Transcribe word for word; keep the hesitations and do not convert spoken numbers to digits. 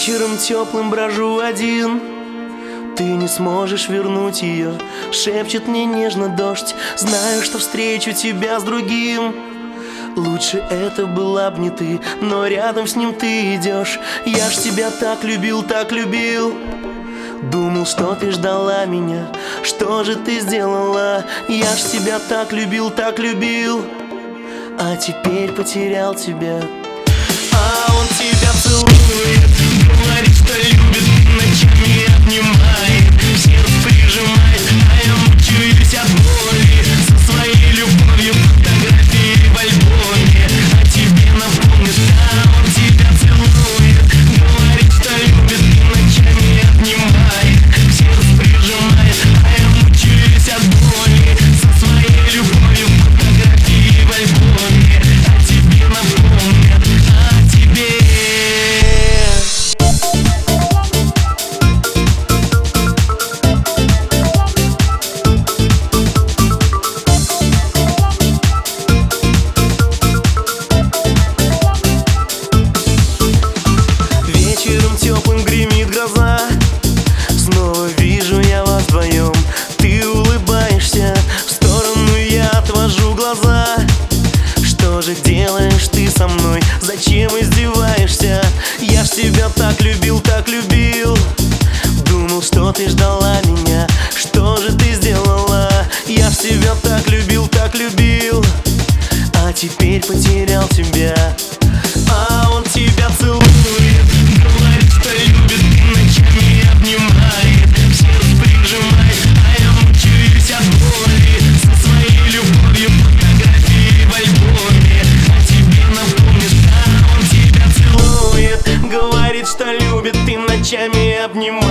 Вечером теплым брожу один, ты не сможешь вернуть ее. Шепчет мне нежно дождь, знаю, что встречу тебя с другим. Лучше это была б не ты, но рядом с ним ты идешь. Я ж тебя так любил, так любил. Думал, что ты ждала меня, что же ты сделала? Я ж тебя так любил, так любил, а теперь потерял тебя. А он тебя целует, говорит, что любит, ночами обнимает, сердце прижимает, а я мучаюсь от боли. Со своей любовью фотографии в альбоме, а тебе напомнит. А он тебя целует, говорит, что любит, ночами обнимает, сердце прижимает, а я мучаюсь от боли. Со своей любовью фотографии в альбоме, а тебе напомнит. Вечером теплым гремит гроза, снова вижу я вас вдвоем. Ты улыбаешься, в сторону я отвожу глаза. Что же делаешь ты со мной? Зачем издеваешься? Я ж тебя так любил, так любил. Думал, что ты ждала меня, что же ты сделала? Я ж тебя так любил, так любил, а теперь потерял тебя. А он тебя целует, говорит, что любит, ночами обнимает, сердце прижимает, а я мучаюсь от боли. Со своей любовью фотографии в альбоме, а тебе напомнит. А он тебя целует, говорит, что любит, ты ночами обнимает.